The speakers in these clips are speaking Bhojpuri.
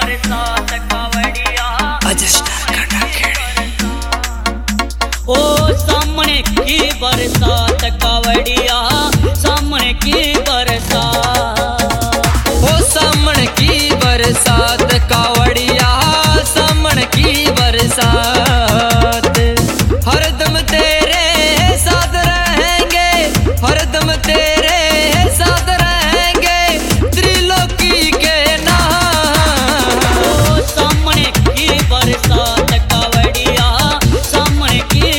बरसात कावड़िया ओ सामने की बरसात कावड़िया सामने की बरसात ओ सामने की बरसात कावड़िया सामने की बरसात हरदम तेरे साथ रहेंगे हरदम तेरे साथ रहेंगे त्रिलोकी के नाम ओ सामने की बरसात कावड़िया सामने की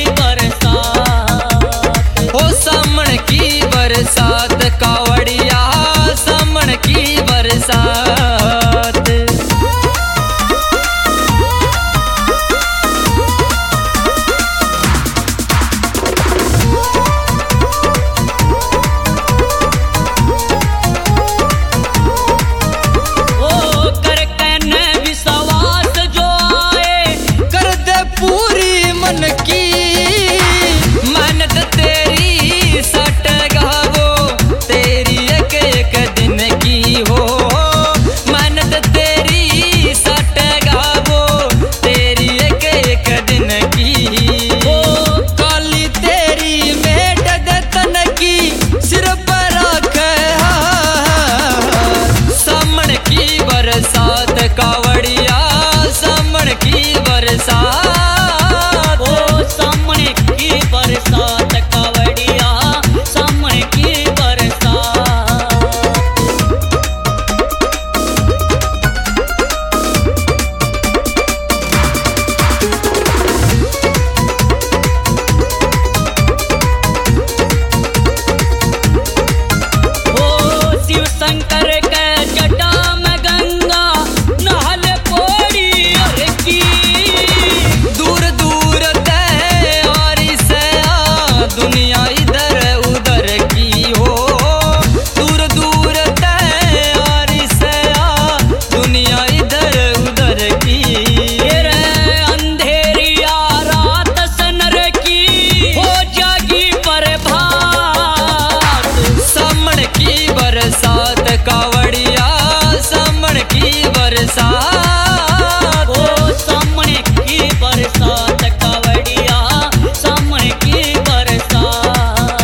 बरसात ओ सामने की बरसात कावड़िया सामने की बरसात बरसात कावड़िया सामने की बरसात ओ सामने की बरसात कावड़िया सामने की बरसात ओ शिव शंकर के जटा में गंगा नहल पड़ी अरकी दूर दूर तैयारी से दुनिया इधर उधर की हो दूर दूर तैयारी से दुनिया इधर उधर की तेरे अंधेरिया रात सनर की हो जागी प्रभात सामने की बरसात कावड़िया सामने की बरसात ओ सामने की बरसात कावड़िया सामने की बरसात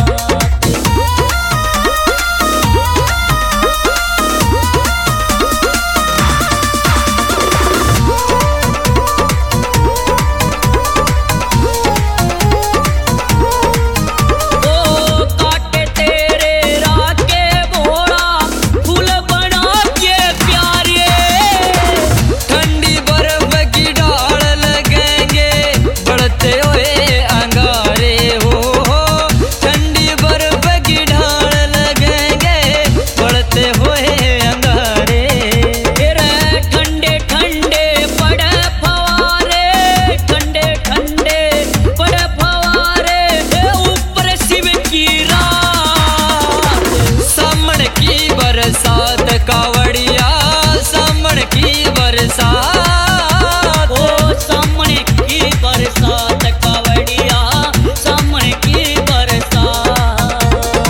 ओ काटे तेरे राके भोला फूल बना के प्यारे ठंडी बर्फ की ढाल लगेंगे बढ़ते हुए अंगारे हो ठंडी बर्फ की ढाल लगेंगे बढ़ते हुए अंगारे तेरे ठंडे ठंडे पड़े फवारे ठंडे ठंडे पड़े फवारे ऊपर शिव की रात सामने की बरसात कावड़िया सामने की बरसात ओ सामने की बरसात कावड़िया सामने की बरसात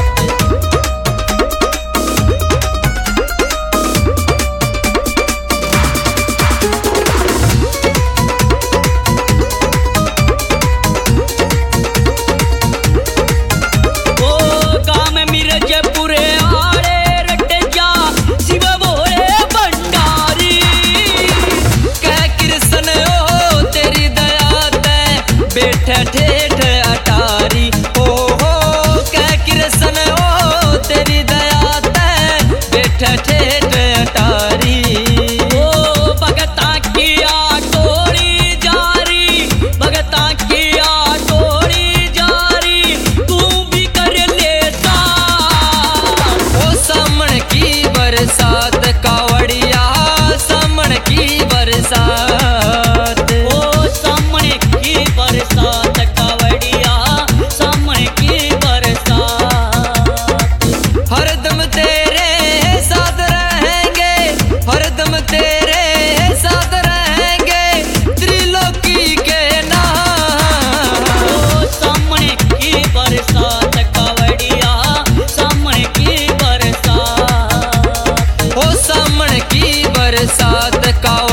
ओ काम मिर्जपुरे आड़े रट जा शिव भोले भंडारी कह कृष्ण ओ तेरी दया ते बैठे ठेठ अटारी ओ हो कह कृष्ण ओ तेरी दया ते बैठे ठेठ अटारी ओ भगता किया टोली जारी भगता किया टोली जारी तू भी कर ले साथ ओ सामने की बरसात कावड़िया सामने की बरसात ओ सामने की बरसात कावड़िया सामने की बरसात हरदम तेरे साथ रहेंगे हरदम तेरे साथ रहेंगे त्रिलोकी के नाम ओ सामने की बरसात कावड़िया सामने की बरसात ओ सामने की बरसात का